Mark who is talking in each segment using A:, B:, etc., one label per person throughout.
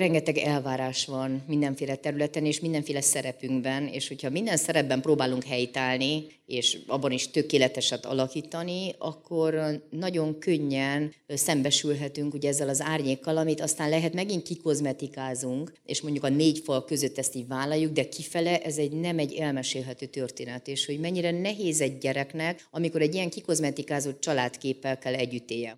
A: Rengeteg elvárás van mindenféle területen és mindenféle szerepünkben, és hogyha minden szerepben próbálunk helytállni, és abban is tökéleteset alakítani, akkor nagyon könnyen szembesülhetünk ugye ezzel az árnyékkal, amit aztán lehet megint kikozmetikázunk, és mondjuk a 4 fal között ezt így vállaljuk, de kifele ez nem egy elmesélhető történet, és hogy mennyire nehéz egy gyereknek, amikor egy ilyen kikozmetikázott családképpel kell együtt éljen.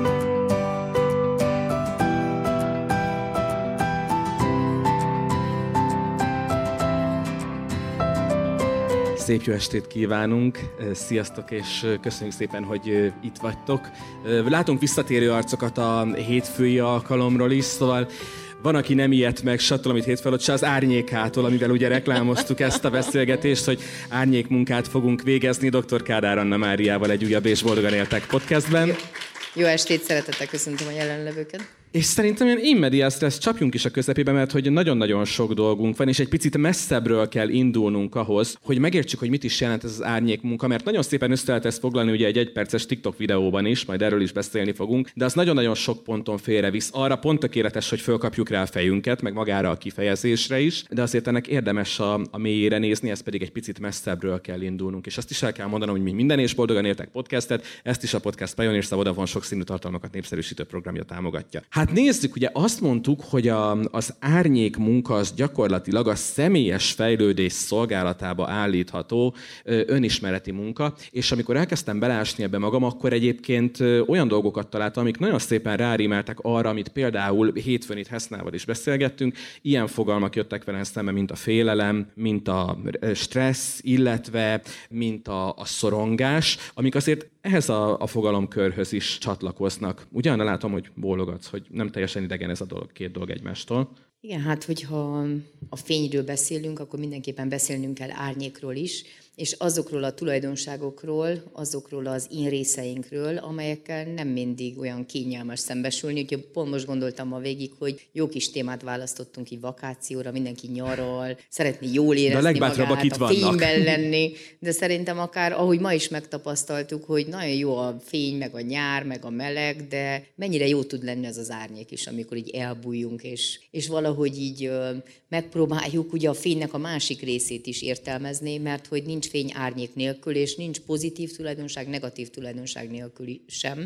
B: Szép jó estét kívánunk, sziasztok, és köszönjük szépen, hogy itt vagytok. Látunk visszatérő arcokat a hétfői alkalomról is, szóval van, aki nem ijedt meg se attól, amit hétfőn se az árnyékától, amivel ugye reklámoztuk ezt a beszélgetést, hogy árnyékmunkát fogunk végezni dr. Kádár Anna Máriával egy újabb és boldogan éltek podcastben.
A: Jó estét, szeretettel köszöntöm a jelenlevőket.
B: És szerintem ilyen in medias res csapjunk is a közepébe, mert hogy nagyon-nagyon sok dolgunk van, és egy picit messzebbről kell indulnunk ahhoz, hogy megértsük, hogy mit is jelent ez az árnyékmunka, mert nagyon szépen össze lehet ezt foglalni ugye egy 1 perces TikTok videóban is, majd erről is beszélni fogunk, de az nagyon-nagyon sok ponton félrevisz. Arra pont tökéletes, hogy fölkapjuk rá a fejünket, meg magára a kifejezésre is, de azért ennek érdemes a mélyére nézni, ez pedig egy picit messzebbről kell indulnunk. És azt is el kell mondanom, hogy mi minden és boldogan éltek podcastet, ezt is a Podcast Pioneers, a Vodafone sokszínű tartalmakat népszerűsítő programja támogatja. Hát nézzük, ugye azt mondtuk, hogy az árnyék munka az gyakorlatilag a személyes fejlődés szolgálatába állítható önismereti munka, és amikor elkezdtem beleásni ebbe magam, akkor egyébként olyan dolgokat találtam, amik nagyon szépen rárímeltek arra, amit például hétfőn itt Hesznával is beszélgettünk. Ilyen fogalmak jöttek velem szembe, mint a félelem, mint a stressz, illetve mint a szorongás, amik azért ehhez a fogalomkörhöz is csatlakoznak. Ugyan látom, hogy bólogatsz, hogy nem teljesen idegen ez a dolog, 2 dolog egymástól.
A: Igen, hát hogyha a fényről beszélünk, akkor mindenképpen beszélnünk kell árnyékról is, és azokról a tulajdonságokról, azokról az én részeinkről, amelyekkel nem mindig olyan kényelmes szembesülni. Úgyhogy pont most gondoltam ma végig, hogy jó kis témát választottunk így vakációra, mindenki nyaral, szeretné jól érezni magát, a fényben lenni, de szerintem akár, ahogy ma is megtapasztaltuk, hogy nagyon jó a fény, meg a nyár, meg a meleg, de mennyire jó tud lenni ez az árnyék is, amikor így elbújjunk, és valahogy így megpróbáljuk ugye a fénynek a másik részét is értelmezni, mert hogy nincs fény árnyék nélkül, és nincs pozitív tulajdonság, negatív tulajdonság nélkül sem.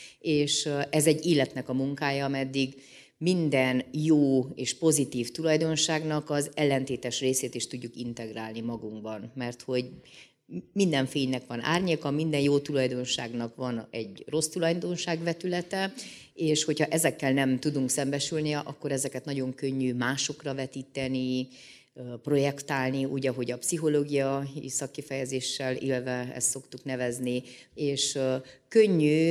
A: És ez egy életnek a munkája, ameddig minden jó és pozitív tulajdonságnak az ellentétes részét is tudjuk integrálni magunkban, mert hogy minden fénynek van árnyéka, minden jó tulajdonságnak van egy rossz tulajdonság vetülete, és hogyha ezekkel nem tudunk szembesülni, akkor ezeket nagyon könnyű másokra vetíteni, projektálni, úgy, ahogy a pszichológiai szakkifejezéssel élve ezt szoktuk nevezni, és könnyű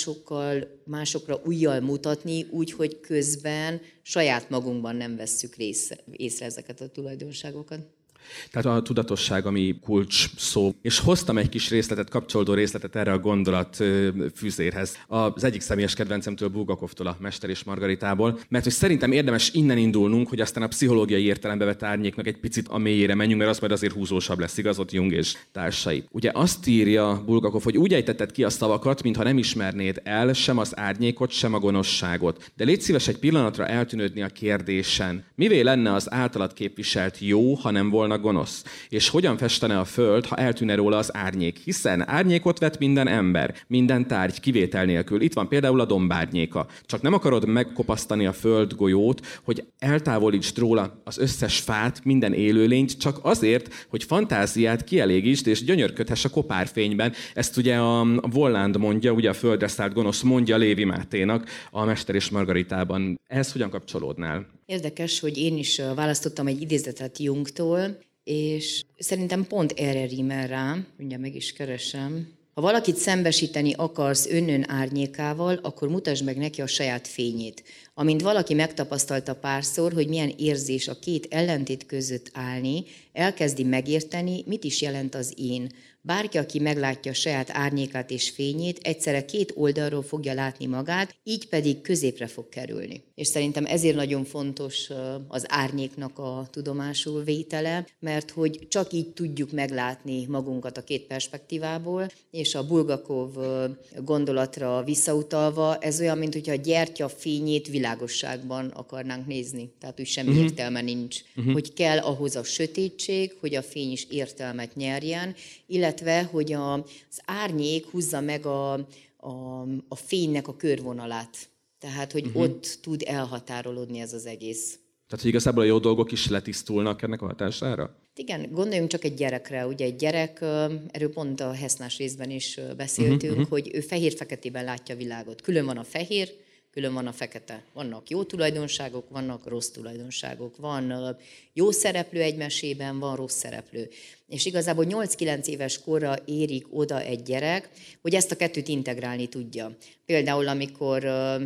A: másokra ujjal mutatni, úgy, hogy közben saját magunkban nem vesszük észre ezeket a tulajdonságokat.
B: Tehát a tudatosság, ami kulcs szó. És hoztam egy kis részletet, kapcsolódó részletet erre a gondolat fűzérhez. Az egyik személyes kedvencemtől, Bulgakovtól, a Mester és Margaritából, mert hogy szerintem érdemes innen indulnunk, hogy aztán a pszichológiai értelembe vett árnyéknak egy picit a mélyére menjünk, mert az majd azért húzósabb lesz, igaz, ott Jung és társai. Ugye azt írja Bulgakov, hogy úgy ejtetted ki a szavakat, mintha nem ismernéd el sem az árnyékot, sem a gonoszságot. De légy szíves egy pillanatra eltűnődni a kérdésen. Mivé lenne az általad képviselt jó, ha nem volna gonosz? És hogyan festene a föld, ha eltűnne róla az árnyék? Hiszen árnyékot vet minden ember, minden tárgy kivétel nélkül. Itt van például a dombárnyéka. Csak nem akarod megkopasztani a földgolyót, hogy eltávolítsd róla az összes fát, minden élőlényt, csak azért, hogy fantáziát kielégítsd és gyönyörködhess a kopárfényben. Ezt ugye a Volland mondja, ugye a földre szállt gonosz mondja Lévi Máténak a Mester és Margaritában. Ehhez hogyan kapcsolódnál?
A: Érdekes, hogy én is választottam egy idézetet Jungtól, és szerintem pont erre rímel rá, mindjárt meg is keresem. Ha valakit szembesíteni akarsz önnön árnyékával, akkor mutasd meg neki a saját fényét. Amint valaki megtapasztalta párszor, hogy milyen érzés a két ellentét között állni, elkezdi megérteni, mit is jelent az én. bárki, aki meglátja a saját árnyékát és fényét, egyszerre két oldalról fogja látni magát, így pedig középre fog kerülni. És szerintem ezért nagyon fontos az árnyéknak a tudomásul vétele, mert hogy csak így tudjuk meglátni magunkat a két perspektívából, és a Bulgakov gondolatra visszautalva, ez olyan, mint hogyha a gyertya fényét világosságban akarnánk nézni. Tehát úgy semmi értelme nincs. Hogy kell ahhoz a sötétség, hogy a fény is értelmet nyerjen, illetve, hogy az árnyék húzza meg a fénynek a körvonalát. Tehát, hogy ott tud elhatárolódni ez az egész.
B: Tehát, hogy igazából a jó dolgok is letisztulnak ennek a hatására?
A: Igen, gondoljunk csak egy gyerekre. Ugye egy gyerek, erről pont a Hesznás részben is beszéltünk, hogy ő fehér-feketében látja a világot. Külön van a fehér, külön van a fekete. Vannak jó tulajdonságok, vannak rossz tulajdonságok. Van jó szereplő egy mesében, van rossz szereplő. És igazából 8-9 éves korra érik oda egy gyerek, hogy ezt a kettőt integrálni tudja. Például, amikor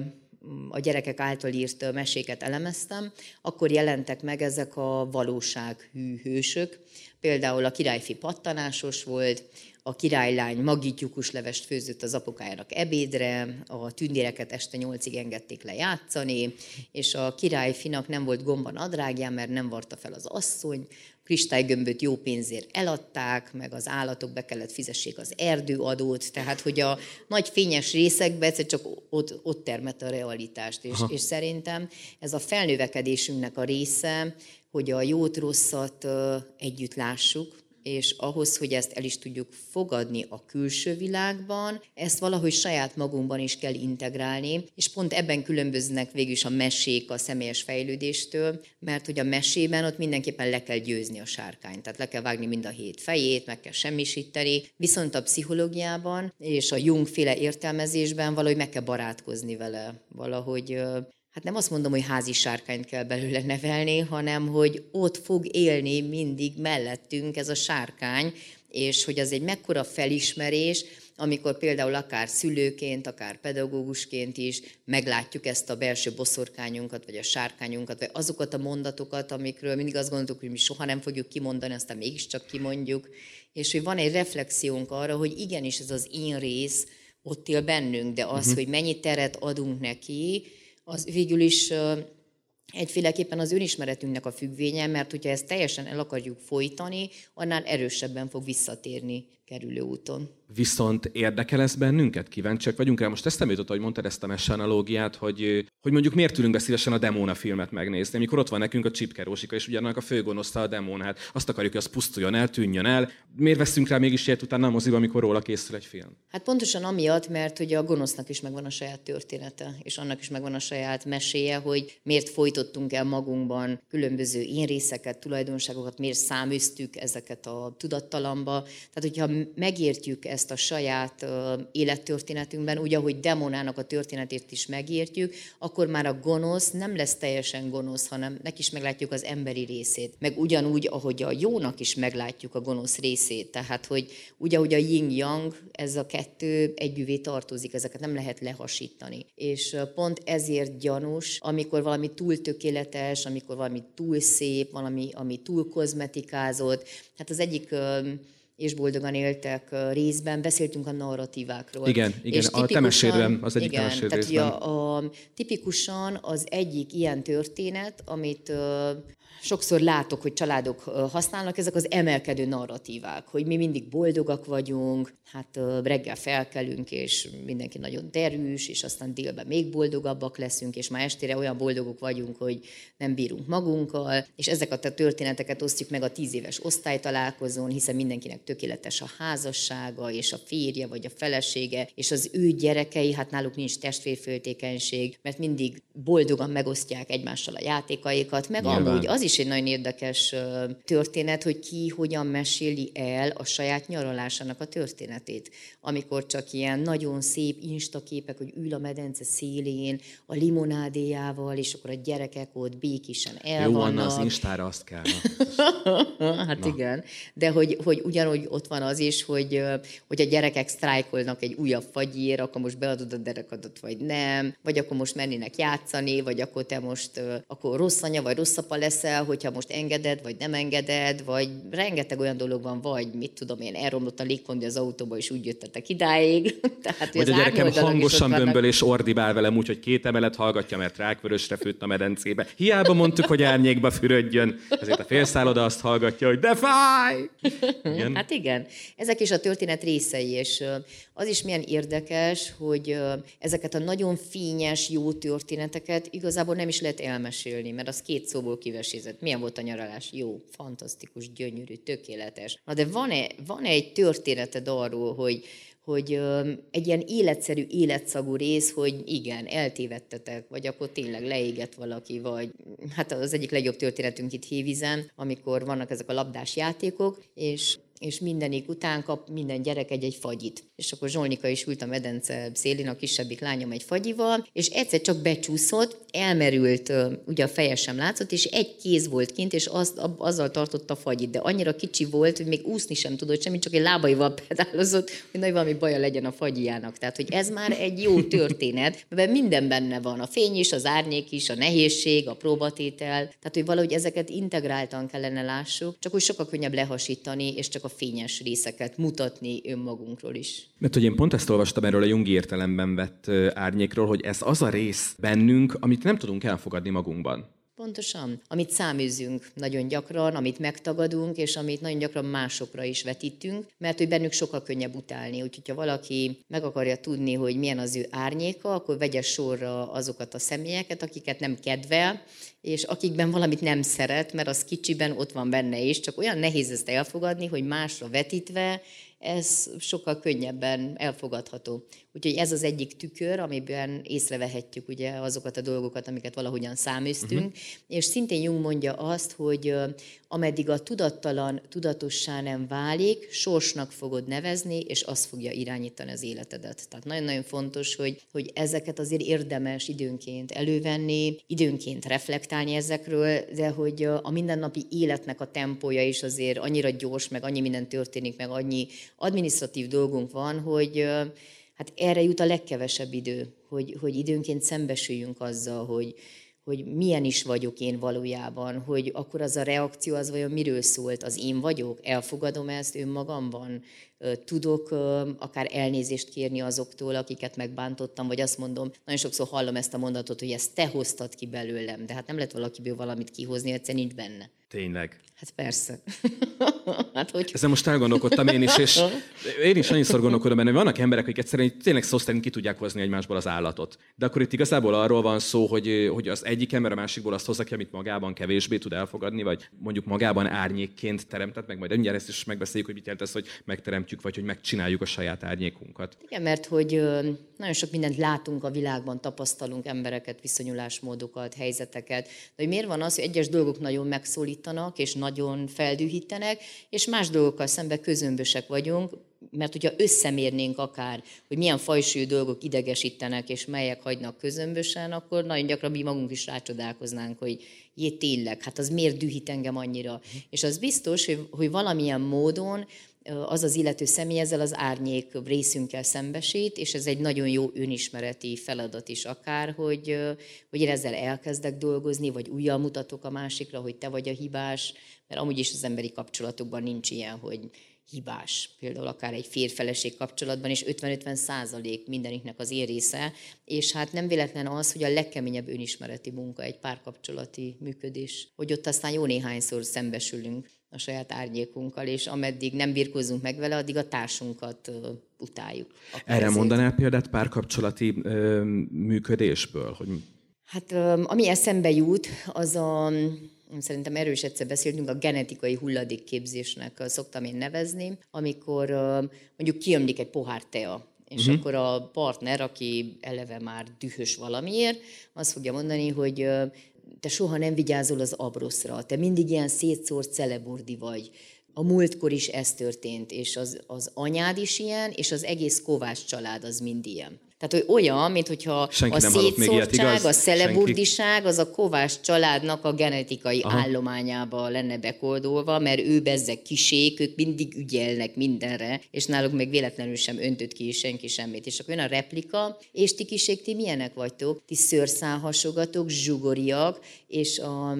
A: a gyerekek által írt meséket elemeztem, akkor jelentek meg ezek a valósághű hősök. Például a királyfi pattanásos volt, a királylány magítjukuslevest főzött az apukájának ebédre, a tündéreket este 8-ig engedték le játszani, és a királyfinak nem volt gomba nadrágján, mert nem varta fel az asszony, kristálygömböt jó pénzért eladták, meg az állatok be kellett fizessék az erdőadót, tehát hogy a nagy fényes részekben egyszer csak ott termett a realitást. És szerintem ez a felnövekedésünknek a része, hogy a jót-rosszat együtt lássuk, és ahhoz, hogy ezt el is tudjuk fogadni a külső világban, ezt valahogy saját magunkban is kell integrálni, és pont ebben különböznek végül is a mesék a személyes fejlődéstől, mert hogy a mesében ott mindenképpen le kell győzni a sárkányt, tehát le kell vágni mind a 7 fejét, meg kell semmisíteni, viszont a pszichológiában és a Jung-féle értelmezésben valahogy meg kell barátkozni vele, valahogy... Hát nem azt mondom, hogy házi sárkányt kell belőle nevelni, hanem hogy ott fog élni mindig mellettünk ez a sárkány, és hogy az egy mekkora felismerés, amikor például akár szülőként, akár pedagógusként is meglátjuk ezt a belső boszorkányunkat, vagy a sárkányunkat, vagy azokat a mondatokat, amikről mindig azt gondoltuk, hogy mi soha nem fogjuk kimondani, aztán mégiscsak kimondjuk, és hogy van egy reflexiónk arra, hogy igenis ez az én rész ott él bennünk, de az, hogy mennyi teret adunk neki, az végül is egyféleképpen az önismeretünknek a függvénye, mert hogyha ezt teljesen el akarjuk folytani, annál erősebben fog visszatérni kerülő úton.
B: Viszont érdekel ez bennünket? Kíváncsiak vagyunk rá. Most eszembe jutott, hogy mondtad ezt a mese analógiát, hogy mondjuk miért ülünk be szívesen a Demóna filmet megnézni, amikor ott van nekünk a Csipke Rózsika, és ugyanak a főgonoszta a Demóna. Hát azt akarjuk, hogy az pusztuljon el, tűnjön el. Miért veszünk rá mégis ilyet utána a moziba, amikor róla készül egy film? Hát
A: pontosan amiatt, mert hogy a gonosznak is megvan a saját története, és annak is megvan a saját meséje, hogy miért folytottunk el magunkban különböző énrészeket, tulajdonságokat, miért száműztük ezeket a tudattalamba. Tehát, hogyha megértjük ezt a saját élettörténetünkben, úgy, ahogy Demonának a történetét is megértjük, akkor már a gonosz nem lesz teljesen gonosz, hanem neki is meglátjuk az emberi részét. Meg ugyanúgy, ahogy a jónak is meglátjuk a gonosz részét. Tehát, hogy úgy, ahogy a yin-yang, ez a kettő együvé tartozik, ezeket nem lehet lehasítani. És pont ezért gyanús, amikor valami túl tökéletes, amikor valami túl szép, valami, ami túl kozmetikázott. Hát az egyik és boldogan éltek részben, beszéltünk a narratívákról.
B: Igen, és a te mesélben, az egyik
A: igen,
B: mesél
A: tehát
B: részben.
A: Tipikusan az egyik ilyen történet, amit sokszor látok, hogy családok használnak, ezek az emelkedő narratívák, hogy mi mindig boldogak vagyunk, hát reggel felkelünk, és mindenki nagyon derűs, és aztán délben még boldogabbak leszünk, és már estére olyan boldogok vagyunk, hogy nem bírunk magunkkal, és ezeket a történeteket osztjuk meg a 10 éves osztálytalálkozón, hiszen mindenkinek tökéletes a házassága, és a férje, vagy a felesége, és az ő gyerekei, hát náluk nincs testvérféltékenység, mert mindig boldogan megosztják egymással a játékaikat, meg amúgy az is egy nagyon érdekes történet, hogy ki hogyan meséli el a saját nyaralásának a történetét. Amikor csak ilyen nagyon szép instaképek, hogy ül a medence szélén, a limonádéjával, és akkor a gyerekek ott békésen el
B: Jó,
A: vannak.
B: Anna, az Instára azt kell.
A: Hát igen, de hogy ugyanúgy ott van az is, hogy a gyerekek sztrájkolnak egy újabb fagyért, akkor most beadod a derekadat, vagy nem, vagy akkor most mennének játszani, vagy akkor te most akkor rossz anya, vagy rossz apa leszel, leszel, hogyha most engeded, vagy nem engeded, vagy rengeteg olyan dolog van, vagy mit tudom én, elromlott a légkondi az autóba, és úgy jöttetek idáig. Tehát,
B: vagy a gyerekem hangosan bömböl és ordibál velem úgy, hogy 2 emelet hallgatja, mert rákvörösre főtt a medencébe. Hiába mondtuk, hogy árnyékba fürödjön, ezért a félszálloda azt hallgatja, hogy de fáj!
A: Igen. Hát igen, ezek is a történet részei, és az is milyen érdekes, hogy ezeket a nagyon fényes, jó történeteket igazából nem is lehet elmesélni, mert az 2 szóból kivesézett. Milyen volt a nyaralás? Jó, fantasztikus, gyönyörű, tökéletes. Na de van egy történeted arról, hogy egy ilyen életszerű, életszagú rész, hogy igen, eltévedtetek, vagy akkor tényleg leégett valaki, vagy hát az egyik legjobb történetünk itt Hévízen, amikor vannak ezek a labdás játékok, és mindenik után kap minden gyerek egy fagyit. És akkor Zsolnika is ült a medence szélén, a kisebbik lányom egy fagyival, és egyszer csak becsúszott, elmerült, ugye a feje sem látszott, és egy kéz volt kint, és azzal tartotta a fagyit, de annyira kicsi volt, hogy még úszni sem tudott semmit, csak egy lábaival pedálozott, hogy nagy valami baja legyen a fagyiának. Tehát, hogy ez már egy jó történet, mert minden benne van, a fény is, az árnyék is, a nehézség, a próbatétel, tehát, hogy valahogy ezeket integráltan kellene lássuk, csak úgy sokkal könnyebb lehasítani, és csak a fényes részeket mutatni önmagunkról is.
B: Mert hogy én pont ezt olvastam erről a jungi értelemben vett árnyékról, hogy ez az a rész bennünk, amit nem tudunk elfogadni magunkban.
A: Pontosan. Amit száműzünk nagyon gyakran, amit megtagadunk, és amit nagyon gyakran másokra is vetítünk, mert hogy bennük sokkal könnyebb utálni. Úgyhogy ha valaki meg akarja tudni, hogy milyen az ő árnyéka, akkor vegye sorra azokat a személyeket, akiket nem kedvel, és akikben valamit nem szeret, mert az kicsiben ott van benne is, csak olyan nehéz ezt elfogadni, hogy másra vetítve, ez sokkal könnyebben elfogadható. Úgyhogy ez az egyik tükör, amiben észrevehetjük ugye azokat a dolgokat, amiket valahogyan száműztünk, és szintén Jung mondja azt, hogy ameddig a tudattalan tudatossá nem válik, sorsnak fogod nevezni, és az fogja irányítani az életedet. Tehát nagyon-nagyon fontos, hogy ezeket azért érdemes időnként elővenni, időnként reflektálni ezekről, de hogy a mindennapi életnek a tempója is azért annyira gyors, meg annyi minden történik, meg annyi adminisztratív dolgunk van, hogy hát erre jut a legkevesebb idő, hogy időnként szembesüljünk azzal, hogy milyen is vagyok én valójában, hogy akkor az a reakció az vajon miről szólt, az én vagyok, elfogadom ezt önmagamban, tudok akár elnézést kérni azoktól, akiket megbántottam, vagy azt mondom, nagyon sokszor hallom ezt a mondatot, hogy ezt te hoztad ki belőlem, de hát nem lehet valakiből valamit kihozni, egyszerűen nincs benne.
B: Tényleg.
A: Hát persze. Hát, hogy...
B: Ezzel most elgondolkodtam én is, és én is annyiszor gondolkodom benne, hogy vannak emberek, akik egyszerűen tényleg szó szerint ki tudják hozni egymásból az állatot. De akkor itt igazából arról van szó, hogy az egyik ember a másikból azt hozza ki, amit magában kevésbé tud elfogadni, vagy mondjuk magában árnyékként teremtett meg, majd mindjárt ezt is megbeszéljük, hogy mit jelent ez, hogy megteremtjük, vagy hogy megcsináljuk a saját árnyékunkat.
A: Igen, mert hogy nagyon sok mindent látunk a világban, tapasztalunk embereket, viszonyulásmódokat, helyzeteket. De hogy miért van az, hogy egyes dolgok nagyon megszólítanak, és nagyon feldühítenek, és más dolgokkal szemben közömbösek vagyunk, mert hogyha összemérnénk akár, hogy milyen fajsúlyú dolgok idegesítenek, és melyek hagynak közömbösen, akkor nagyon gyakran mi magunk is rácsodálkoznánk, hogy tényleg, hát az miért dühít engem annyira. És az biztos, hogy valamilyen módon az az illető személy ezzel az árnyék részünkkel szembesít, és ez egy nagyon jó önismereti feladat is akár, hogy én ezzel elkezdek dolgozni, vagy újjal mutatok a másikra, hogy te vagy a hibás, mert amúgy is az emberi kapcsolatokban nincs ilyen, hogy hibás. Például akár egy férj-feleség kapcsolatban is 50-50% mindeniknek az én része, és hát nem véletlen az, hogy a legkeményebb önismereti munka egy párkapcsolati működés, hogy ott aztán jó néhányszor szembesülünk a saját árnyékunkkal, és ameddig nem birkózunk meg vele, addig a társunkat utáljuk.
B: Erre mondanál példát párkapcsolati működésből? Hogy...
A: Hát ami eszembe jut, az szerintem erről is egyszer beszéltünk, a genetikai hulladékképzésnek szoktam én nevezni, amikor mondjuk kiömlik egy pohár tea, és akkor a partner, aki eleve már dühös valamiért, azt fogja mondani, hogy te soha nem vigyázol az abroszra, te mindig ilyen szétszórt celebordi vagy. A múltkor is ez történt, és az anyád is ilyen, és az egész Kovács család az mind ilyen. Tehát, hogy olyan, mint hogyha
B: Senki
A: a
B: nem hallott még ilyet,
A: szétszórtság,
B: igaz?
A: a szeleburdiság, az a Kovács családnak a genetikai
B: Aha.
A: állományába lenne bekódolva, mert ő bezzeg kisék, ők mindig ügyelnek mindenre, és náluk meg véletlenül sem öntött ki senki semmit. És akkor jön a replika, és ti kisék, ti milyenek vagytok? Ti szőrszálhasogatok, zsugoriak, és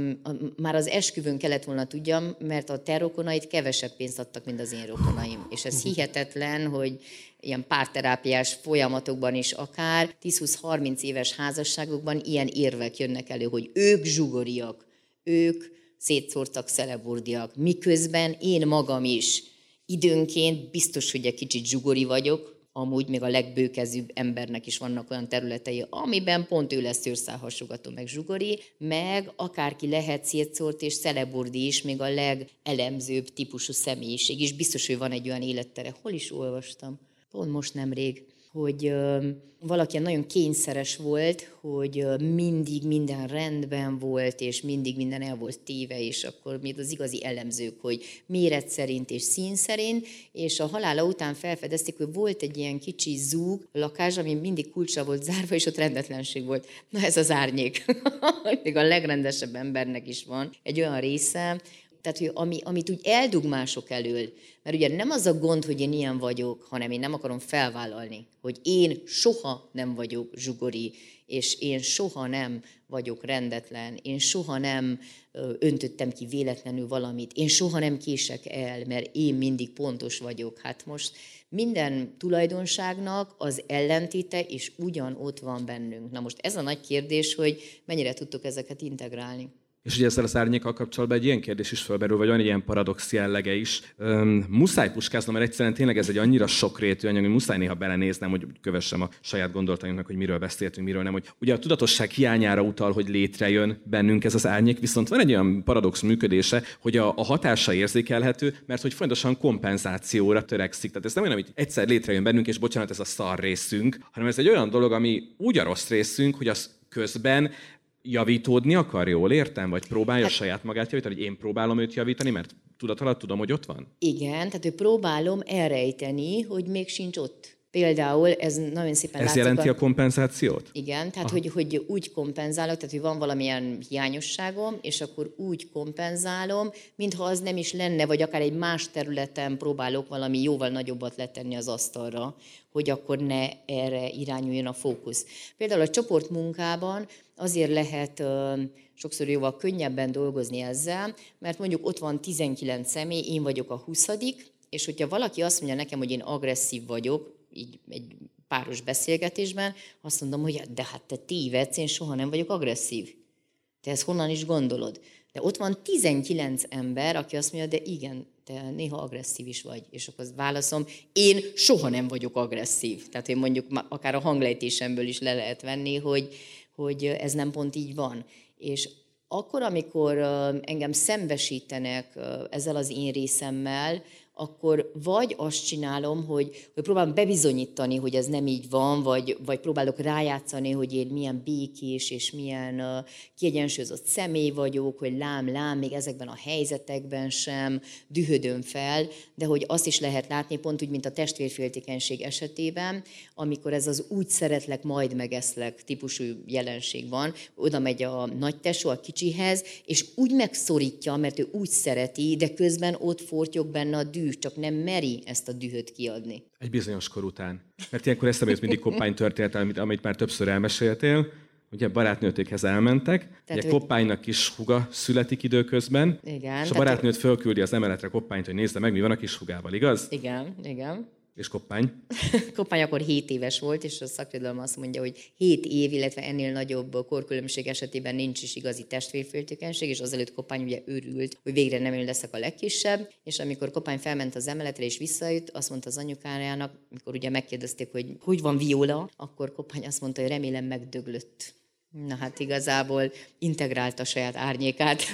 A: már az esküvőn kellett volna tudjam, mert a te rokonait kevesebb pénzt adtak, mint az én rokonaim. És ez hihetetlen, hogy ilyen párterápiás folyamatokban is akár 10-20-30 éves házasságokban ilyen érvek jönnek elő, hogy ők zsugoriak, ők szétszórtak szeleburdiak, miközben én magam is időnként biztos, hogy egy kicsit zsugori vagyok, amúgy még a legbőkezűbb embernek is vannak olyan területei, amiben pont ő lesz szőrszálhasogató, meg zsugori, meg akárki lehet szétszórt és szeleburdi is, még a legelemzőbb típusú személyiség is. Biztos, hogy van egy olyan élettere. Hol is olvastam? Pont most nemrég, hogy valaki nagyon kényszeres volt, hogy mindig minden rendben volt, és mindig minden el volt téve, és akkor még az igazi elemzők, hogy méret szerint és szín szerint, és a halála után felfedezték, hogy volt egy ilyen kicsi zúg lakás, ami mindig kulcsra volt zárva, és ott rendetlenség volt. Na ez az árnyék. Még a legrendesebb embernek is van egy olyan része, tehát, hogy amit úgy eldug mások elől, mert ugye nem az a gond, hogy én ilyen vagyok, hanem én nem akarom felvállalni, hogy én soha nem vagyok zsugori, és én soha nem vagyok rendetlen, én soha nem öntöttem ki véletlenül valamit, én soha nem kések el, mert én mindig pontos vagyok. Hát most minden tulajdonságnak az ellentéte is ugyanott van bennünk. Na most ez a nagy kérdés, hogy mennyire tudtok ezeket integrálni.
B: És ugye ezzel az árnyékkal kapcsolatban egy ilyen kérdés is fölmerül, vagy van egy ilyen paradox jellege is. Muszáj puskáznom, mert egyszerűen tényleg ez egy annyira sokrétű anyag, hogy muszáj néha belenéznem, hogy kövessem a saját gondolatainknak, hogy miről beszéltünk, miről nem. Hogy ugye a tudatosság hiányára utal, hogy létrejön bennünk ez az árnyék, viszont van egy olyan paradox működése, hogy a hatása érzékelhető, mert hogy folyamatosan kompenzációra törekszik. Tehát ez nem olyan, hogy egyszer létrejön bennünk, és bocsánat, ez a szar részünk, hanem ez egy olyan dolog, ami úgy a rossz részünk, hogy az közben javítódni akar, jól értem? Vagy próbálja saját magát javítani, hogy én próbálom őt javítani, mert tudat alatt tudom, hogy ott van?
A: Igen, tehát hogy próbálom elrejteni, hogy még sincs ott. Például ez nagyon szépen
B: ez
A: látszik.
B: jelenti a kompenzációt?
A: Igen, tehát hogy úgy kompenzálok, tehát hogy van valamilyen hiányosságom, és akkor úgy kompenzálom, mintha az nem is lenne, vagy akár egy más területen próbálok valami jóval nagyobbat letenni az asztalra, hogy akkor ne erre irányuljon a fókusz. Például a csoportmunkában azért lehet sokszor jóval könnyebben dolgozni ezzel, mert mondjuk ott van 19 személy, én vagyok a 20., és hogyha valaki azt mondja nekem, hogy én agresszív vagyok, így egy páros beszélgetésben, azt mondom, hogy de hát te tévedsz, én soha nem vagyok agresszív. Te ezt honnan is gondolod? De ott van 19 ember, aki azt mondja, de igen, te néha agresszív is vagy. És akkor válaszom, én soha nem vagyok agresszív. Tehát én mondjuk akár a hanglejtésemből is le lehet venni, hogy ez nem pont így van. És akkor, amikor engem szembesítenek ezzel az én részemmel, akkor vagy azt csinálom, hogy próbálom bebizonyítani, hogy ez nem így van, vagy próbálok rájátszani, hogy én milyen békés és milyen kiegyensúlyozott személy vagyok, hogy lám, még ezekben a helyzetekben sem dühödöm fel, de hogy azt is lehet látni, pont úgy, mint a testvérféltékenység esetében, amikor ez az úgy szeretlek, majd megeszlek típusú jelenség van, oda megy a nagytesó a kicsihez, és úgy megszorítja, mert ő úgy szereti, de közben ott fortyog benne a düh, csak nem meri ezt a dühöt kiadni.
B: Egy bizonyos kor után. Mert ilyenkor eszembe jut mindig Koppány történet, amit már többször elmeséltél. Ugye barátnőtékhez elmentek, ugye Koppánynak kis húga születik időközben,
A: igen,
B: és a barátnőt fölküldi az emeletre Koppányt, hogy nézze meg, mi van a kis húgával, igaz?
A: Igen.
B: És Koppány?
A: Koppány akkor 7 éves volt, és a szakirodalom azt mondja, hogy 7 év, illetve ennél nagyobb korkülönbség esetében nincs is igazi testvérféltékenység, és azelőtt Koppány ugye örült, hogy végre nem én leszek a legkisebb, és amikor Koppány felment az emeletre és visszajött, azt mondta az anyukájának, amikor ugye megkérdezték, hogy van Viola, akkor Koppány azt mondta, hogy remélem megdöglött. Na hát igazából integrálta a saját árnyékát,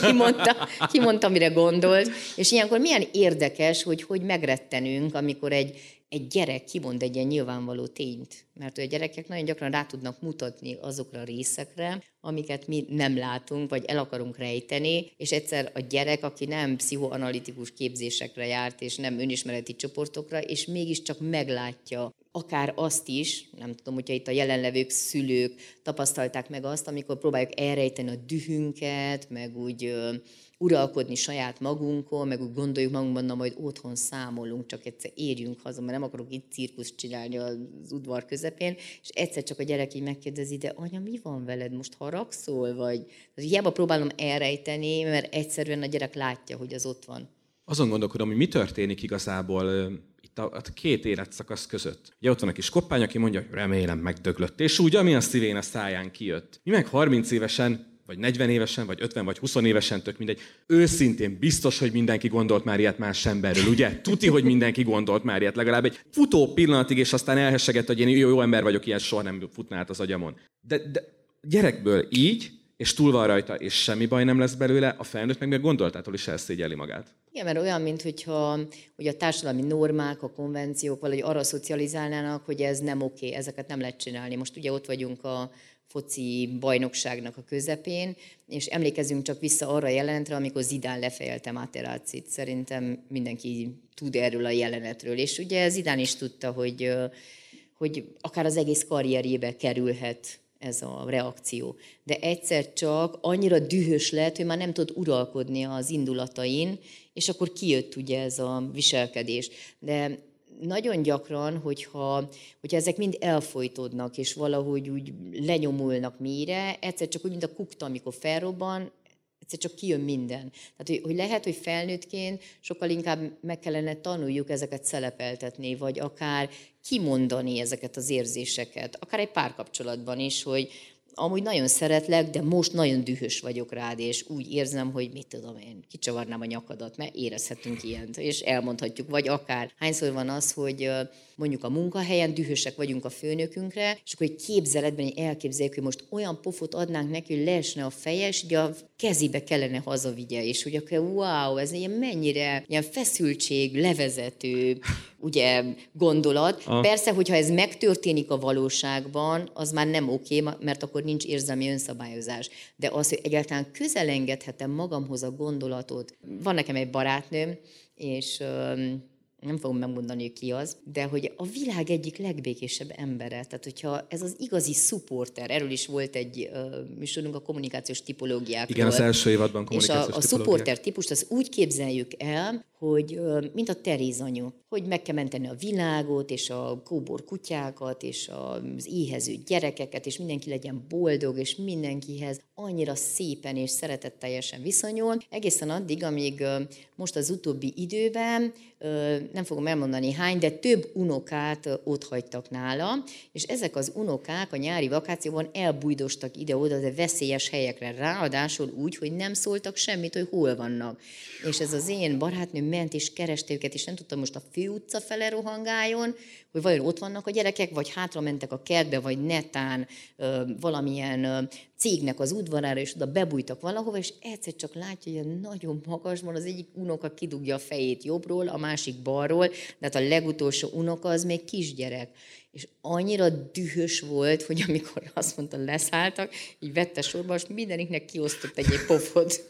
A: kimondta, mire gondolt, és ilyenkor milyen érdekes, hogy megrettenünk, amikor egy gyerek kimond egy ilyen nyilvánvaló tényt. Mert a gyerekek nagyon gyakran rá tudnak mutatni azokra a részekre, amiket mi nem látunk, vagy el akarunk rejteni, és egyszer a gyerek, aki nem pszichoanalitikus képzésekre járt, és nem önismereti csoportokra, és mégiscsak meglátja akár azt is, nem tudom, hogyha itt a jelenlevők, szülők tapasztalták meg azt, amikor próbáljuk elrejteni a dühünket, meg úgy uralkodni saját magunkon, meg úgy gondoljuk magunkban, na majd otthon számolunk, csak egyszer érjünk haza, mert nem akarok itt cirkuszt csinálni az udvar közepén, és egyszer csak a gyerek így megkérdezi, de anya, mi van veled, most haragszol, vagy... Hiába próbálom elrejteni, mert egyszerűen a gyerek látja, hogy az ott van.
B: Azon gondolkodom, hogy mi történik igazából itt a két életszakasz között. Ugye ott van a kis koppány, aki mondja, hogy remélem megdöglött, és úgy, ami a szívén, a száján kijött. Mi meg 30 évesen, vagy 40 évesen, vagy 50, vagy 20 évesen, tök mindegy. Őszintén biztos, hogy mindenki gondolt már ilyet más emberről, ugye? Tuti, hogy mindenki gondolt már ilyet, legalább egy futó pillanatig, és aztán elhessegett, hogy én jó ember vagyok, ilyen soha nem futná át az agyamon. De gyerekből így, és túl van rajta, és semmi baj nem lesz belőle, a felnőtt meg még gondoltától is elszégyelli magát.
A: Igen, mert olyan, mintha hogy a társadalmi normák, a konvenciók valahogy arra szocializálnának, hogy ez nem oké, ezeket nem lehet csinálni. Most ugye ott vagyunk a foci bajnokságnak a közepén, és emlékezzünk csak vissza arra a jelenetre, amikor Zidane lefejelte Materazzi-t. Szerintem mindenki tud erről a jelenetről. És ugye Zidane is tudta, hogy akár az egész karrierjébe kerülhet ez a reakció. De egyszer csak annyira dühös lett, hogy már nem tud uralkodni az indulatain, és akkor kijött ugye ez a viselkedés. De nagyon gyakran, hogyha ezek mind elfojtódnak, és valahogy úgy lenyomulnak mélyre, egyszer csak úgy, mint a kukta, amikor felrobban, egyszer csak kijön minden. Tehát, hogy lehet, hogy felnőttként sokkal inkább meg kellene tanuljuk ezeket szelepeltetni, vagy akár kimondani ezeket az érzéseket, akár egy párkapcsolatban is, hogy amúgy nagyon szeretlek, de most nagyon dühös vagyok rád, és úgy érzem, hogy mit tudom én, kicsavarnám a nyakadat, mert érezhetünk ilyent, és elmondhatjuk, vagy akár. Hányszor van az, hogy mondjuk a munkahelyen dühösek vagyunk a főnökünkre, és akkor egy képzeletben elképzeljük, hogy most olyan pofot adnánk neki, hogy leesne a feje, és ugye a kezébe kellene hazavigye, és hogy akkor wow, ez ilyen mennyire ilyen feszültség, levezető, ugye, gondolat. Persze, hogyha ez megtörténik a valóságban, az már nem oké, mert akkor nincs érzelmi önszabályozás. De az, hogy egyáltalán közelengedhetem magamhoz a gondolatot. Van nekem egy barátnőm, és nem fogom megmondani, hogy ki az, de hogy a világ egyik legbékésebb embere. Tehát, hogyha ez az igazi supporter, erről is volt egy műsorunk a kommunikációs tipológiákról.
B: Igen, az első évadban kommunikációs
A: tipológiák. És a supporter típust azt úgy képzeljük el, hogy mint a Teréz anyu, hogy meg kell menteni a világot, és a kóbor kutyákat, és az éhező gyerekeket, és mindenki legyen boldog, és mindenkihez annyira szépen és szeretetteljesen viszonyul, egészen addig, amíg most az utóbbi időben, nem fogom elmondani hány, de több unokát otthagytak nála, és ezek az unokák a nyári vakációban elbújdostak ide-oda, de veszélyes helyekre, ráadásul úgy, hogy nem szóltak semmit, hogy hol vannak. És ez az én barátnőm ment és kereste őket, és nem tudtam most a főutca fele rohangáljon, hogy vajon ott vannak a gyerekek, vagy hátra mentek a kertbe, vagy netán valamilyen cégnek az udvarára, és oda bebújtak valahova, és egyszer csak látja, hogy nagyon magasban az egyik unoka kidugja a fejét jobbról, a másik balról, de hát a legutolsó unoka az még kisgyerek. És annyira dühös volt, hogy amikor azt mondta, leszálltak, így vette sorba, és mindeniknek kiosztott egy pofot.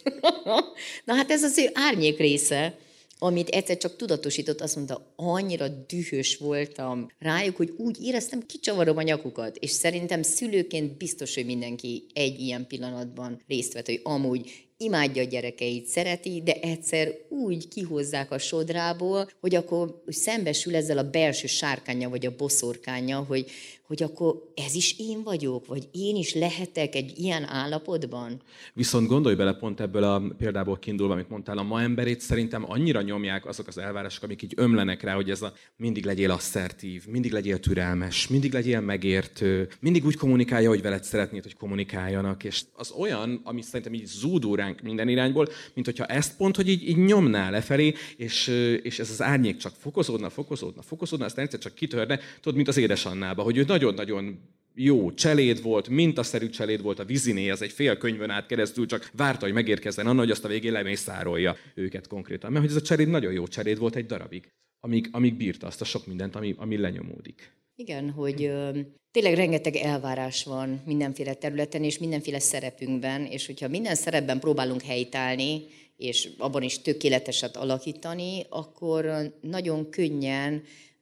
A: Na hát ez az ő árnyék része, amit egyszer csak tudatosított, azt mondta, annyira dühös voltam rájuk, hogy úgy éreztem, kicsavarom a nyakukat. És szerintem szülőként biztos, hogy mindenki egy ilyen pillanatban részt vett, hogy amúgy imádja a gyerekeit, szereti, de egyszer úgy kihozzák a sodrából, hogy akkor szembesül ezzel a belső sárkánya vagy a boszorkánya, hogy akkor ez is én vagyok, vagy én is lehetek egy ilyen állapotban.
B: Viszont gondolj bele pont ebből a példából kiindulva, amit mondtál, a ma emberét szerintem annyira nyomják azok az elvárások, amik így ömlenek rá, hogy ez a mindig legyél asszertív, mindig legyél türelmes, mindig legyél megértő, mindig úgy kommunikálja, hogy veled szeretnéd, hogy kommunikáljanak, és az olyan, ami szerintem így zúdul ránk minden irányból, mint hogyha ezt pont, hogy így nyomná lefelé, és ez az árnyék csak fokozódna, aztán egyszer csak kitörne, tudod, mint az édesannába, hogy ő nagyon-nagyon jó cseléd volt, mintaszerű cseléd volt a Viziné, az egy fél könyvön át keresztül csak várta, hogy megérkezzen Anna, hogy azt a végén lemészárolja őket konkrétan. Mert hogy ez a cseléd nagyon jó cseléd volt egy darabig, amíg bírta azt a sok mindent, ami lenyomódik.
A: Igen, hogy tényleg rengeteg elvárás van mindenféle területen és mindenféle szerepünkben, és hogyha minden szerepben próbálunk helytállni, és abban is tökéleteset alakítani, akkor nagyon könnyen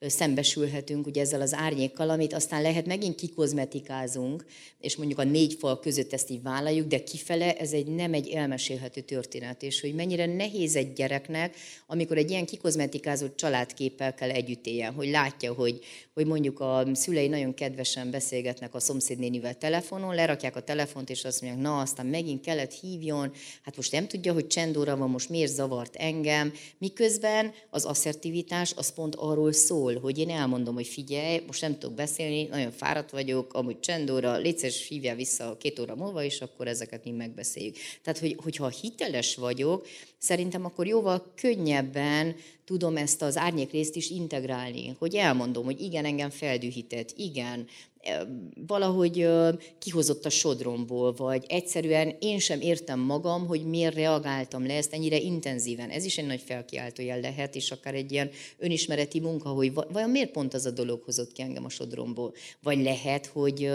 A: szembesülhetünk ugye ezzel az árnyékkal, amit aztán lehet megint kikozmetikázunk, és mondjuk a 4 fal között ezt így vállaljuk, de kifele ez nem egy elmesélhető történet, és hogy mennyire nehéz egy gyereknek, amikor egy ilyen kikozmetikázott családképpel kell együtt éljen, hogy látja, hogy mondjuk a szülei nagyon kedvesen beszélgetnek a szomszédnénivel telefonon, lerakják a telefont, és azt mondják, na, aztán megint kellett hívjon, hát most nem tudja, hogy csendóra van, most miért zavart engem, miközben az asszertivitás az pont arról szól, hogy én elmondom, hogy figyelj, most nem tudok beszélni, nagyon fáradt vagyok, amúgy csendóra, légy szíves, hívjál vissza 2 óra múlva, és akkor ezeket mi megbeszéljük. Tehát, hogyha hiteles vagyok, szerintem akkor jóval könnyebben tudom ezt az árnyékrészt is integrálni, hogy elmondom, hogy igen, engem feldühített, igen, valahogy kihozott a sodromból, vagy egyszerűen én sem értem magam, hogy miért reagáltam le ezt ennyire intenzíven. Ez is egy nagy felkiáltójel lehet, és akár egy ilyen önismereti munka, hogy vajon miért pont az a dolog hozott ki engem a sodromból. Vagy lehet, hogy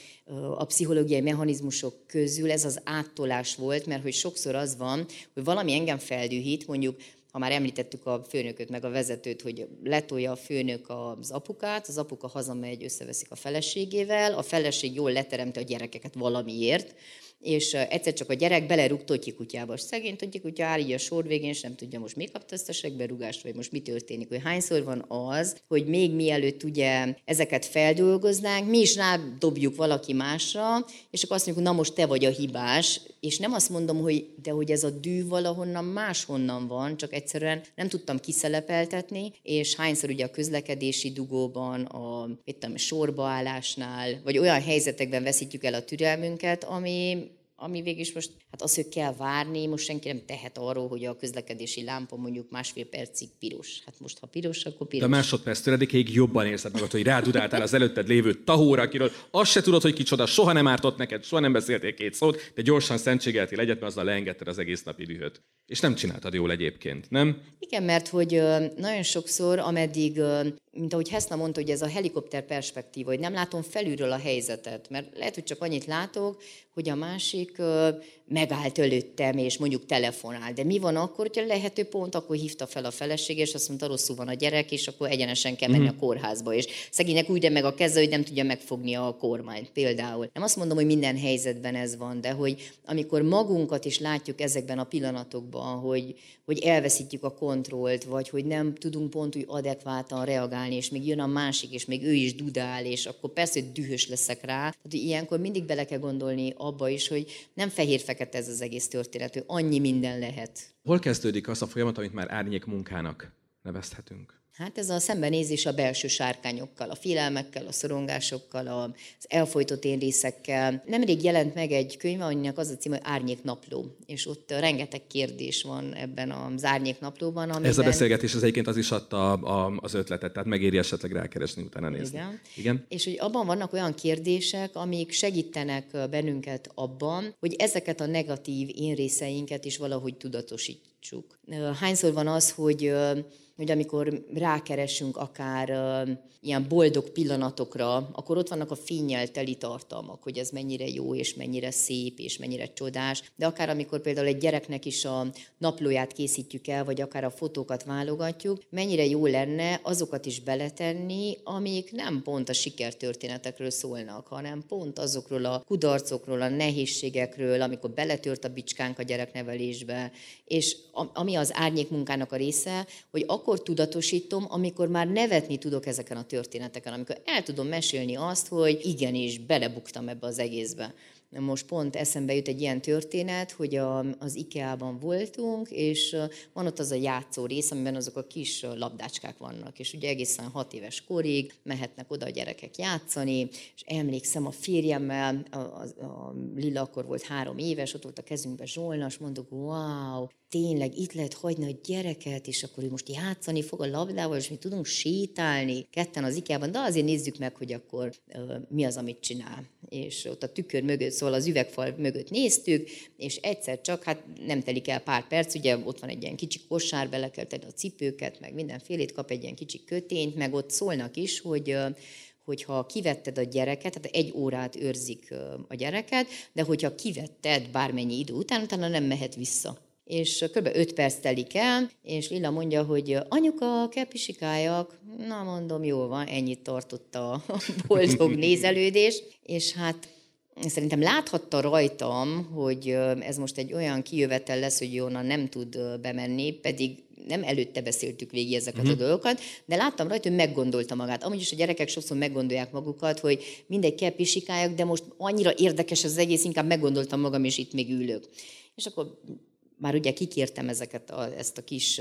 A: a pszichológiai mechanizmusok közül ez az áttolás volt, mert hogy sokszor az van, hogy valami engem feldühít, mondjuk ha már említettük a főnököt, meg a vezetőt, hogy letolja a főnök az apukát, az apuka hazamegy, összeveszik a feleségével, a feleség jól leteremti a gyerekeket valamiért, és egyszer csak a gyerek belerúg Totyikutyába. Szegény Totyikutya áll így a sor végén, és nem tudja, most még kapta ezt a segberúgást, vagy most mi történik. Hogy hányszor van az, hogy még mielőtt ugye ezeket feldolgoznánk, mi is rádobjuk valaki másra, és akkor azt mondjuk, na most te vagy a hibás, és nem azt mondom, hogy ez a dű valahonnan máshonnan van, csak egyszerűen nem tudtam kiszelepeltetni, és hányszor ugye a közlekedési dugóban, a sorbaállásnál, vagy olyan helyzetekben veszítjük el a türelmünket, ami végülis most, hát az, hogy kell várni, most senki nem tehet arról, hogy a közlekedési lámpa mondjuk 1,5 percig piros. Hát most, ha piros, akkor piros.
B: De másodperc töredékéig jobban érzed magad, hogy rádudáltál az előtted lévő tahóra, akiről azt se tudod, hogy kicsoda, soha nem ártott neked, soha nem beszéltél 2 szót, de gyorsan szentségeltél egyet, mert azzal leengedted az egész napi dühöt. És nem csináltad jól egyébként, nem?
A: Igen, mert hogy nagyon sokszor, ameddig, mint ahogy Heszna mondta, hogy ez a helikopter perspektíva, hogy nem látom felülről a helyzetet, mert lehet, hogy csak annyit látok, hogy a másik megállt előttem, és mondjuk telefonál. De mi van akkor, hogyha lehető pont, akkor hívta fel a feleség, és azt mondta, rosszul van a gyerek, és akkor egyenesen kell menni a kórházba. És szegénynek úgy meg a keze, hogy nem tudja megfogni a kormányt például. Nem azt mondom, hogy minden helyzetben ez van, de hogy amikor magunkat is látjuk ezekben a pillanatokban, hogy elveszítjük a kontrollt, vagy hogy nem tudunk pont úgy adekvátan reagálni, és még jön a másik, és még ő is dudál, és akkor persze, hogy dühös leszek rá. Tehát, hogy ilyenkor mindig bele kell gondolni abba is, hogy nem fehér-fekete ez az egész történet, hogy annyi minden lehet.
B: Hol kezdődik az a folyamat, amit már árnyék munkának nevezhetünk?
A: Hát ez a szembenézés a belső sárkányokkal, a félelmekkel, a szorongásokkal, az elfojtott énrészekkel. Nemrég jelent meg egy könyv, aminek az a címe, hogy Árnyéknapló, és ott rengeteg kérdés van ebben az Árnyéknaplóban. Amiben... Ez
B: a beszélgetés az egyébként az is adta az ötletet, tehát megéri esetleg rákeresni, utána nézni.
A: Igen. És hogy abban vannak olyan kérdések, amik segítenek bennünket abban, hogy ezeket a negatív énrészeinket is valahogy tudatosítsuk. Hányszor van az, hogy amikor rákeresünk akár ilyen boldog pillanatokra, akkor ott vannak a fénnyel teli tartalmak, hogy ez mennyire jó, és mennyire szép, és mennyire csodás. De akár amikor például egy gyereknek is a naplóját készítjük el, vagy akár a fotókat válogatjuk, mennyire jó lenne azokat is beletenni, amik nem pont a sikertörténetekről szólnak, hanem pont azokról a kudarcokról, a nehézségekről, amikor beletört a bicskánk a gyereknevelésbe. És ami az árnyékmunkának a része, hogy akkor tudatosítom, amikor már nevetni tudok ezeken a történeteken, amikor el tudom mesélni azt, hogy igenis, belebuktam ebbe az egészbe. Most pont eszembe jut egy ilyen történet, hogy az IKEA-ban voltunk, és van ott az a játszó rész, amiben azok a kis labdácskák vannak, és ugye egészen 6 éves korig mehetnek oda a gyerekek játszani, és emlékszem a férjemmel, a Lilla akkor volt 3 éves, ott volt a kezünkben Zsolna, és mondtuk, wow, tényleg itt lehet hagyni a gyereket, és akkor ő most játszani fog a labdával, és mi tudunk sétálni ketten az IKEA-ban, de azért nézzük meg, hogy akkor mi az, amit csinál. És ott a tükör mögött, szóval az üvegfal mögött néztük, és egyszer csak, hát nem telik el pár perc, ugye ott van egy ilyen kicsi kosár, bele kell tenni a cipőket, meg mindenfélét, kap egy ilyen kicsi kötényt, meg ott szólnak is, hogyha kivetted a gyereket, tehát 1 órát őrzik a gyereket, de hogyha kivetted bármennyi idő után, utána nem mehet vissza. és kb. 5 perc telik el, és Lilla mondja, hogy anyuka, kell pisikáljak. Na mondom, jól van, ennyit tartott a boldog nézelődés, és hát szerintem láthatta rajtam, hogy ez most egy olyan kijövetel lesz, hogy Jóna nem tud bemenni, pedig nem előtte beszéltük végig ezeket a dolgokat, de láttam rajta, hogy meggondolta magát. Amúgy is a gyerekek sokszor meggondolják magukat, hogy mindegy kell pisikáljak, de most annyira érdekes az egész, inkább meggondoltam magam, és itt még ülök. És akkor már ugye kikértem ezt a kis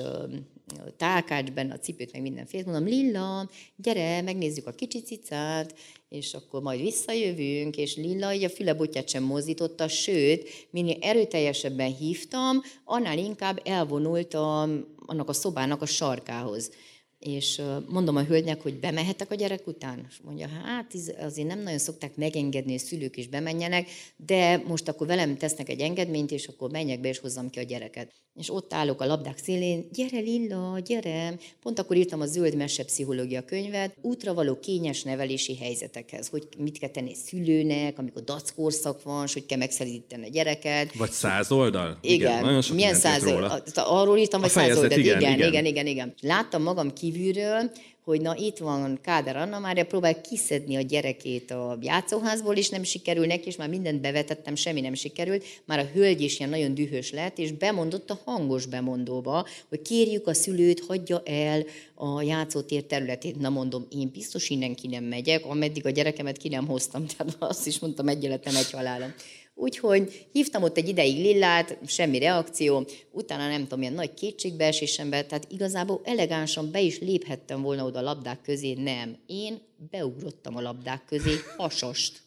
A: tálkácsben, a cipőt, meg mindenféle. Mondom, Lilla, gyere, megnézzük a kicsi cicát, és akkor majd visszajövünk, és Lilla így a fülebotját sem mozdította, sőt, minél erőteljesebben hívtam, annál inkább elvonultam annak a szobának a sarkához. És mondom a hölgynek, hogy bemehetek a gyerek után? És mondja, hát azért nem nagyon szokták megengedni, hogy szülők is bemenjenek, de most akkor velem tesznek egy engedményt, és akkor menjek be, és hozzam ki a gyereket. És ott állok a labdák szélén, gyere Lilla, gyere! Pont akkor írtam a Zöld mese pszichológia könyvet, útra való kényes nevelési helyzetekhez, hogy mit kell tenni szülőnek, amikor dackorszak van, és hogy kell megszeríteni a gyereket.
B: Vagy 100 oldal?
A: Igen.
B: Nagyon sok
A: milyen 100 oldal? Arról írtam, vagy 100 oldal? Igen. Láttam magam kívülről, hogy na itt van Káder Anna Mária, próbál kiszedni a gyerekét a játszóházból, és nem sikerül neki, és már mindent bevetettem, semmi nem sikerült. Már a hölgy is ilyen nagyon dühös lett, és bemondott a hangos bemondóba, hogy kérjük a szülőt, hagyja el a játszótér területét. Na mondom, én biztos innen ki nem megyek, ameddig a gyerekemet ki nem hoztam, tehát azt is mondtam, egy életem, egy halálom. Úgyhogy hívtam ott egy ideig Lillát, semmi reakció, utána nem tudom, ilyen nagy kétségbeesésembe, tehát igazából elegánsan be is léphettem volna oda a labdák közé, nem. Én beugrottam a labdák közé, hasast.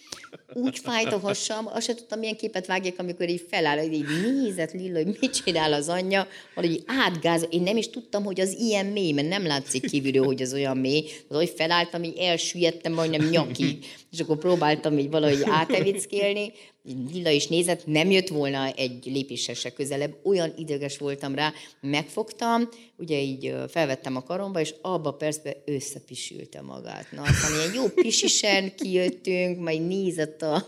A: Úgy fájt a hasam, azt sem tudtam, milyen képet vágjak, amikor így feláll, hogy így nézett Lilla, hogy mit csinál az anyja, valahogy átgázol. Én nem is tudtam, hogy az ilyen mély, mert nem látszik kívülről, hogy az olyan mély. Hogy felálltam, így elsüllyedtem majdnem nyakig, és akkor próbáltam így valahogy átevickélni. Lilla is nézett, nem jött volna egy lépéssel se közelebb, olyan ideges voltam rá, megfogtam, ugye így felvettem a karomba, és abba a percben összepisülte magát. Na, aztán ilyen jó pisisen kijöttünk, majd nézett a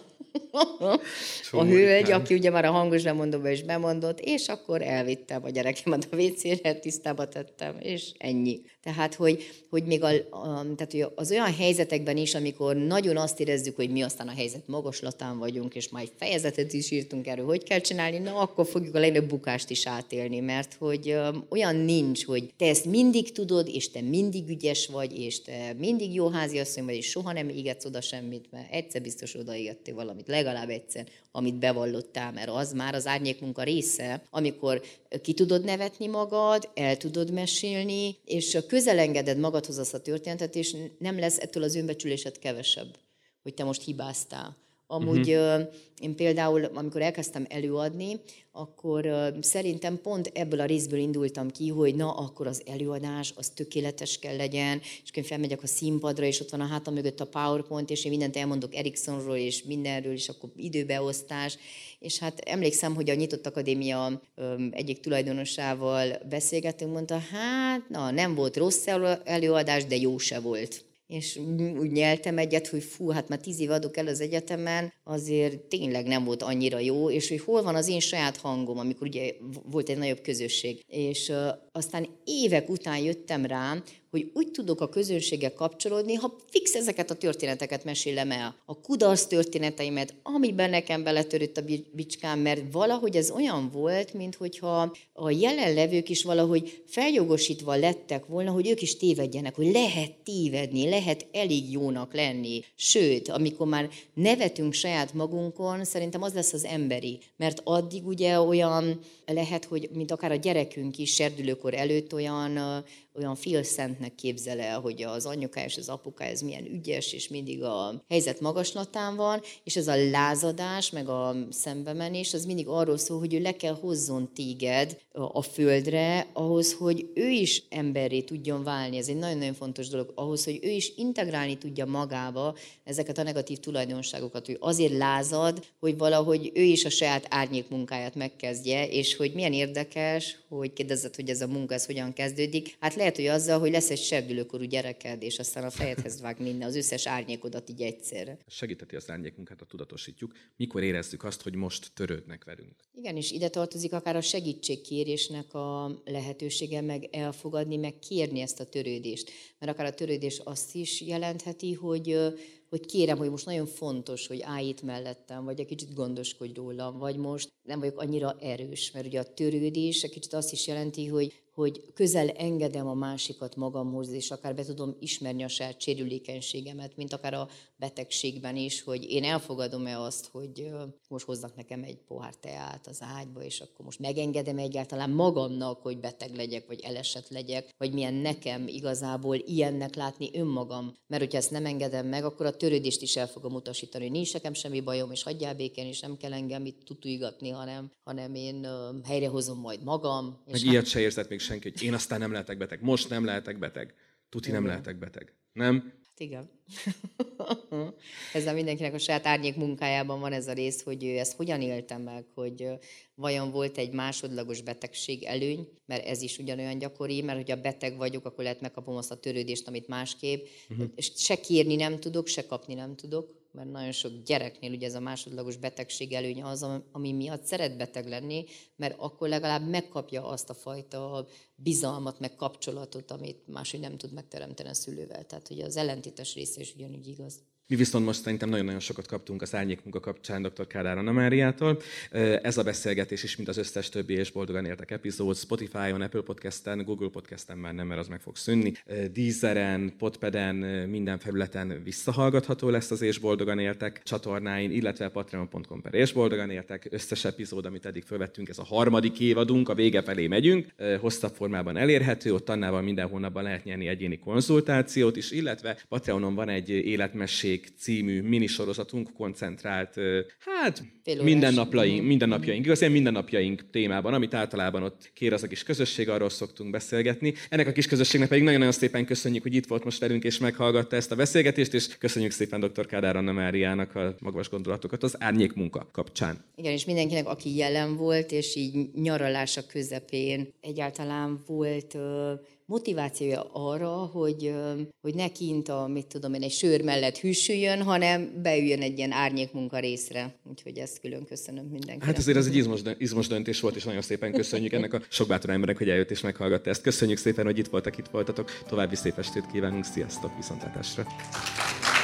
A: hölgy, aki ugye már a hangos bemondóba is bemondott, és akkor elvittem a gyerekemet a WC-re, tisztába tettem, és ennyi. Tehát, hogy még tehát, hogy az olyan helyzetekben is, amikor nagyon azt érezzük, hogy mi aztán a helyzet magaslatán vagyunk, és majd fejezetet is írtunk erről, hogy kell csinálni, na akkor fogjuk a legnagyobb bukást is átélni, mert hogy olyan nincs, hogy te ezt mindig tudod, és te mindig ügyes vagy, és te mindig jó háziasszony vagy, és soha nem égetsz oda semmit, mert egyszer biztos odaégettél valamit, legalább egyszer, amit bevallottál, mert az már az árnyékmunka része, amikor ki tudod nevetni magad, el tudod mesélni, és közelengeded magadhoz azt a történetet, és nem lesz ettől az önbecsülésed kevesebb, hogy te most hibáztál. Amúgy én például, amikor elkezdtem előadni, akkor szerintem pont ebből a részből indultam ki, hogy na, akkor az előadás, az tökéletes kell legyen, és akkor felmegyek a színpadra, és ott van a hátam mögött a PowerPoint, és én mindent elmondok Ericsonról, és mindenről, és akkor időbeosztás. És hát emlékszem, hogy a Nyitott Akadémia egyik tulajdonosával beszélgettünk, mondta, hát na, nem volt rossz előadás, de jó se volt. És úgy nyeltem egyet, hogy fú, hát már 10 év adok el az egyetemen, azért tényleg nem volt annyira jó, és hogy hol van az én saját hangom, amikor ugye volt egy nagyobb közösség. És aztán évek után jöttem rá, hogy úgy tudok a közönséggel kapcsolódni, ha fix ezeket a történeteket mesélem el. A kudarc történeteimet, amiben nekem beletörött a bicskám, mert valahogy ez olyan volt, minthogyha a jelenlevők is valahogy feljogosítva lettek volna, hogy ők is tévedjenek, hogy lehet tévedni, lehet elég jónak lenni. Sőt, amikor már nevetünk saját magunkon, szerintem az lesz az emberi. Mert addig ugye olyan lehet, hogy mint akár a gyerekünk is serdülőkor előtt olyan félszentnek képzel el, hogy az anyukája és az apukája ez milyen ügyes, és mindig a helyzet magaslatán van, és ez a lázadás, meg a szembemenés, az mindig arról szól, hogy ő le kell hozzon téged a földre, ahhoz, hogy ő is emberré tudjon válni. Ez egy nagyon-nagyon fontos dolog, ahhoz, hogy ő is integrálni tudja magába ezeket a negatív tulajdonságokat, hogy azért lázad, hogy valahogy ő is a saját árnyékmunkáját megkezdje, és hogy milyen érdekes, hogy kérdezed, hogy ez a munka ez hogyan kezdődik. Hát lehet, hogy azzal, hogy lesz lesz egy serdülőkorú gyereked, és aztán a fejedhez vág minden, az összes árnyékodat így egyszerre.
B: Segítheti az árnyékmunkát, ha tudatosítjuk. Mikor érezzük azt, hogy most törődnek velünk?
A: Igen, és ide tartozik akár a segítségkérésnek a lehetősége, meg elfogadni, meg kérni ezt a törődést. Mert akár a törődés azt is jelentheti, hogy kérem, hogy most nagyon fontos, hogy állj itt mellettem, vagy egy kicsit gondoskodj rólam, vagy most nem vagyok annyira erős, mert ugye a törődés egy kicsit azt is jelenti, hogy közel engedem a másikat magamhoz, és akár be tudom ismerni a saját sérülékenységemet, mint akár a betegségben is, hogy én elfogadom-e azt, hogy most hoznak nekem egy pohár teát az ágyba, és akkor most megengedem egyáltalán magamnak, hogy beteg legyek, vagy elesett legyek, vagy milyen nekem igazából ilyennek látni önmagam. Mert hogyha ezt nem engedem meg, akkor a törődést is el fogom utasítani, hogy nincs nekem semmi bajom, és hagyjál békén, és nem kell engem itt tutuigatni, hanem én helyrehozom majd magam.
B: Meg ilyet se érzett még senki, hogy én aztán nem lehetek beteg, most nem lehetek beteg, tuti nem lehetek beteg. Nem?
A: Hát igen. Ezzel mindenkinek a saját árnyék munkájában van ez a rész, hogy ő ezt hogyan élte meg, hogy vajon volt egy másodlagos betegség előny, mert ez is ugyanolyan gyakori, mert hogyha beteg vagyok, akkor lehet megkapom azt a törődést, amit másképp. És se kérni nem tudok, se kapni nem tudok, mert nagyon sok gyereknél ugye ez a másodlagos betegség előnye az, ami miatt szeret beteg lenni, mert akkor legalább megkapja azt a fajta bizalmat, meg kapcsolatot, amit máshogy nem tud megteremteni a szülővel. Tehát ugye az ellentétes része is ugyanúgy igaz.
B: Mi viszont most szerintem nagyon-nagyon sokat kaptunk az árnyékmunka kapcsán dr. Kádár Anna Máriától. Ez a beszélgetés is, mint az összes többi és boldogan éltek epizód, Spotify-on, Apple Podcast-en, Google Podcast-en már nem, mert az meg fog szűnni. Deezeren, Podpeden, minden felületen visszahallgatható lesz az és boldogan éltek csatornáin, illetve patreon.com/. És boldogan éltek összes epizód, amit eddig felvettünk, ez a 3. évadunk, a vége felé megyünk. Hosszabb formában elérhető, ott Annával minden hónapban lehet nyerni egyéni konzultációt is, illetve Patreonon van egy életmesség című minisorozatunk, koncentrált, mindennapjaink, igazán mindennapjaink témában, amit általában ott kér az a kis közösség, arról szoktunk beszélgetni. Ennek a kis közösségnek pedig nagyon-nagyon szépen köszönjük, hogy itt volt most velünk és meghallgatta ezt a beszélgetést, és köszönjük szépen dr. Kádár Anna Máriának a magas gondolatokat az árnyékmunka kapcsán.
A: Igen, és mindenkinek, aki jelen volt, és így nyaralása közepén egyáltalán volt motivációja arra, hogy ne kint egy sör mellett hűsüljön, hanem beüljön egy ilyen árnyékmunka részre. Úgyhogy ezt külön köszönöm mindenkinek.
B: Hát azért ez egy izmos döntés volt, és nagyon szépen köszönjük ennek a sok bátor embernek, hogy eljött és meghallgatta ezt. Köszönjük szépen, hogy itt voltatok. További szép estét kívánunk. Sziasztok, viszontlátásra!